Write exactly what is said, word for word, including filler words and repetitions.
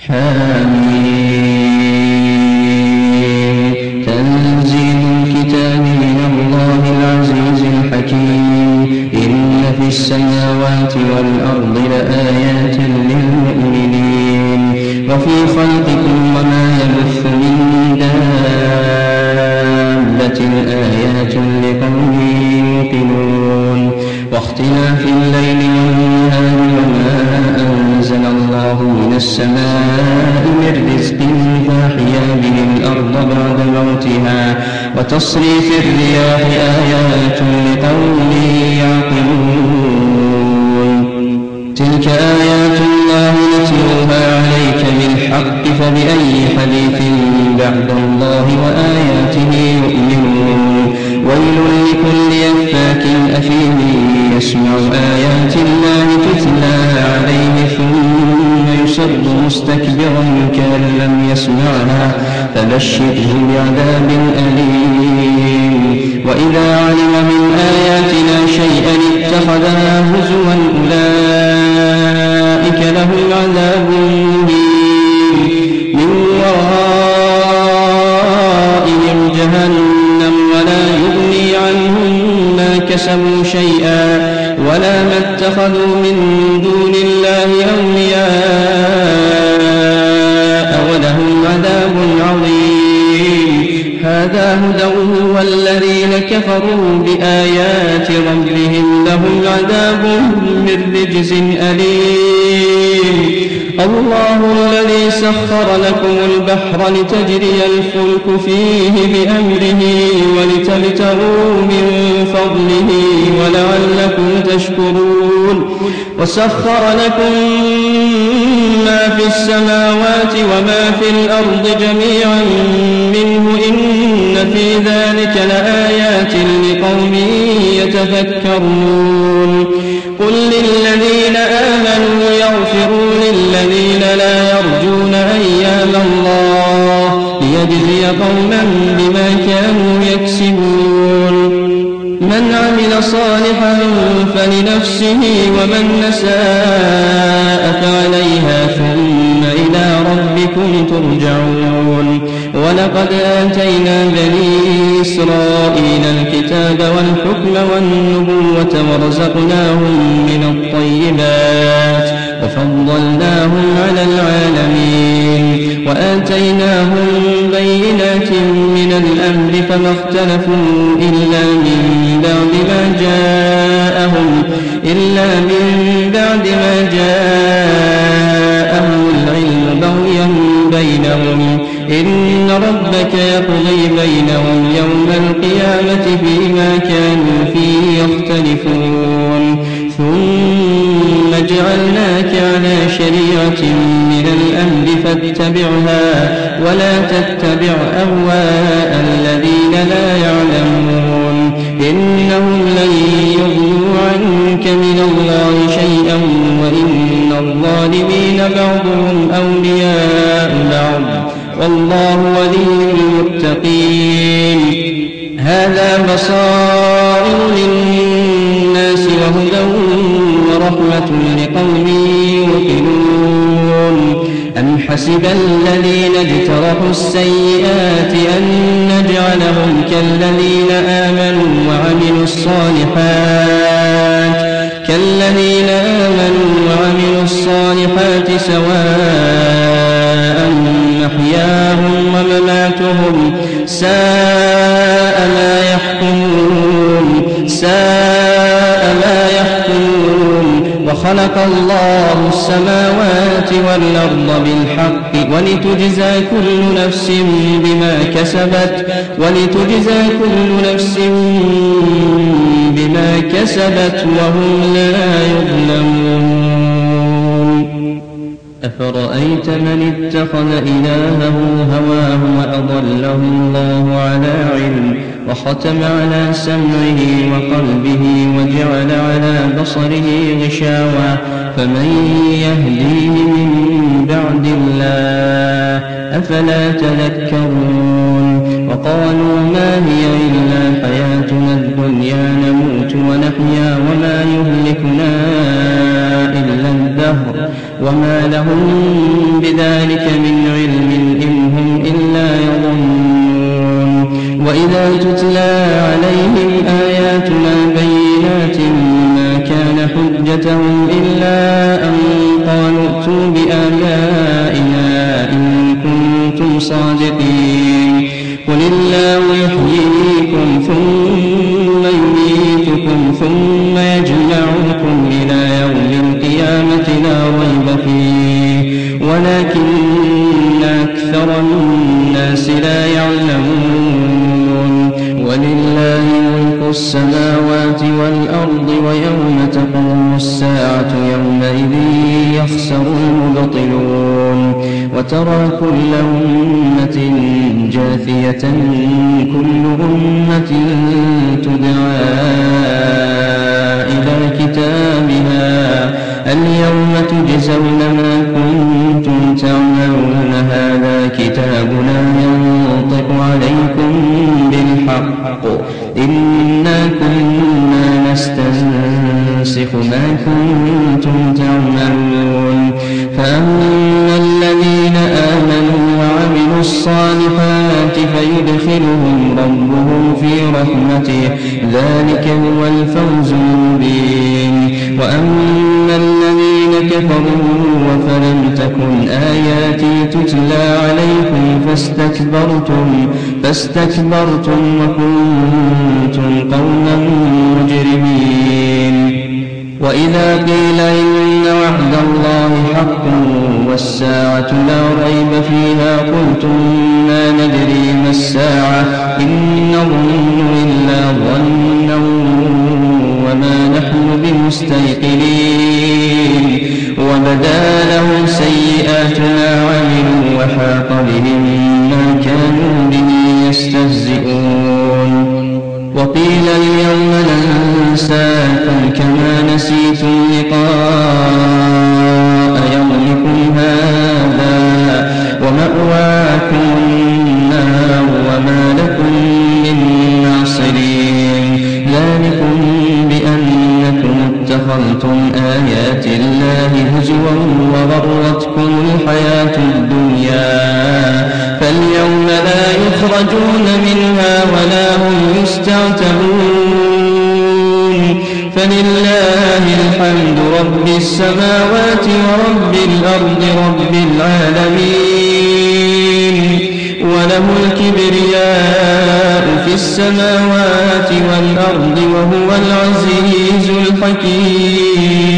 حميم تنزيل الكتاب من الله العزيز الحكيم إن في السماوات والأرض لآيات للمؤمنين وفي خلقكم وما يبث من دابة آيات لقوم يوقنون واختلاف الليل والنهار وما أنزل الله من السماء من رزق فأحيا به الأرض بعد موتها وتصريف الرياح آيات لقوم يعقلون تلك آيات الله نتلوها عليك بالحق فبأي حديث بعد الله وآياته يؤمنون ويل لكل أفاك أثيم يسمع آيات الله تتلى عليه ثم يصر مستكبرا كأن لم يسمعها فبشره بعذاب أليم وإذا علم من آياتنا شيئا اتخذها هزوا أولئك لهم عذاب مهين من ورائهم جهنم ولا يغني عنهم ما كسبوا شيئا ولا ما اتخذوا من دون الله أولياء ولهم عذاب عظيم هذا هدى والذين كفروا بآيات ربهم لهم عذاب من رجز أليم الله الذي سخر لكم البحر لتجري الفلك فيه بأمره ولتبتغوا من فضله ولعلكم تشكرون وسخر لكم ما في السماوات وما في الأرض جميعا منه إن في ذلك لآيات لقوم يتفكرون قل للذين آمنوا يغفروا للذين لا يرجون أيام الله ليجزي قوما بما كانوا يكسبون من عمل صالحا فلنفسه ومن أساء فعليها ثم إلى ربكم ترجعون ولقد آتينا بني إسرائيل الكتاب والحكم والنبوة ورزقناهم من الطيبات وفضلناهم على العالمين وآتيناهم بينات من الأمر فما اختلفوا إلا من بعد ما جاءهم إلا من بعد ما جاءهم العلم بغيا بينهم إن ربك يقضي بينهم يوم القيامة فيما كانوا فيه يختلفون ثم جعلناك على شريعة من الأمر فاتبعها ولا تتبع أهواء الذين لا يعلمون إنهم لن يغنوا عنك من الله شيئا وإن الظالمين بعضهم أولياء بعض والله ولي المتقين هذا بصائر للناس وهدى ورحمة لقوم يوقنون أم حسب الذين اجترحوا السيئات أن نجعلهم كالذين آمنوا وعملوا الصالحات كالذين آمنوا وعملوا الصالحات سواء محياهم ومماتهم ساء ما يحكمون ساء ما يحكمون وخلق الله السماوات والأرض بالحق ولتجزى كل نفس بما كسبت ولتجزى كل نفس بما كسبت وهم لا يظلمون أفرأيت من اتخذ إلهه هواه وأضله الله على علم وختم على سمعه وقلبه وجعل على بصره غشاوة فمن يهديه من بعد الله أفلا تذكرون وقالوا ما هي إلا حياتنا الدنيا نموت ونحيا وما يهلكنا إلا الدهر وما لهم بذلك من علم إن هم إلا يظنون وإذا تتلى عليهم آياتنا بينات ما كان حجتهم إلا أن قالوا ائتوا بآبائنا إن كنتم صادقين قل الله يحييكم ثم يميتكم ثم يجمعكم إلى يوم القيامة لا ريب فيه ولكن أكثر الناس لا يعلمون ولله ملك السماوات والأرض ويوم تقوم الساعة يومئذ يخسر المبطلون وترى كل أمة جاثية كل أمة تدعى إلى كتابها اليوم تجزون ما كنتم تعملون هذا كتابنا ينطق عليكم بالحق إنا كنا نستنسخ ما كنتم تعملون فأما الذين آمنوا وعملوا الصالحات فيدخلهم ربهم في رحمته ذلك هو الفوز المبين وأما الذين كفروا وفلم تكن آياتي تتلى عليكم فاستكبرتم فاستكبرتم وكنتم قوما مجرمين وإذا قيل إن وعد الله حق والساعة لا ريب فيها قلتم ما ندري ما الساعة إن نظن إلا ظنا وما نحن بمستيقنين وبدا لهم سيئات ما عملوا وحاق بهم ما كانوا به يستهزئون وقيل اليوم ننساكم كما نسيتم لقاء يومكم هذا ومأواكم النار وما لكم من ناصرين ذلكم بأنكم اتخذتم آيات الله هزوا وغرتكم الحياة الدنيا فاليوم لا يخرجون منها ولا هم يستعتبون فلله الحمد رب السماوات ورب الأرض رب العالمين وله الكبرياء في السماوات والأرض وهو العزيز الحكيم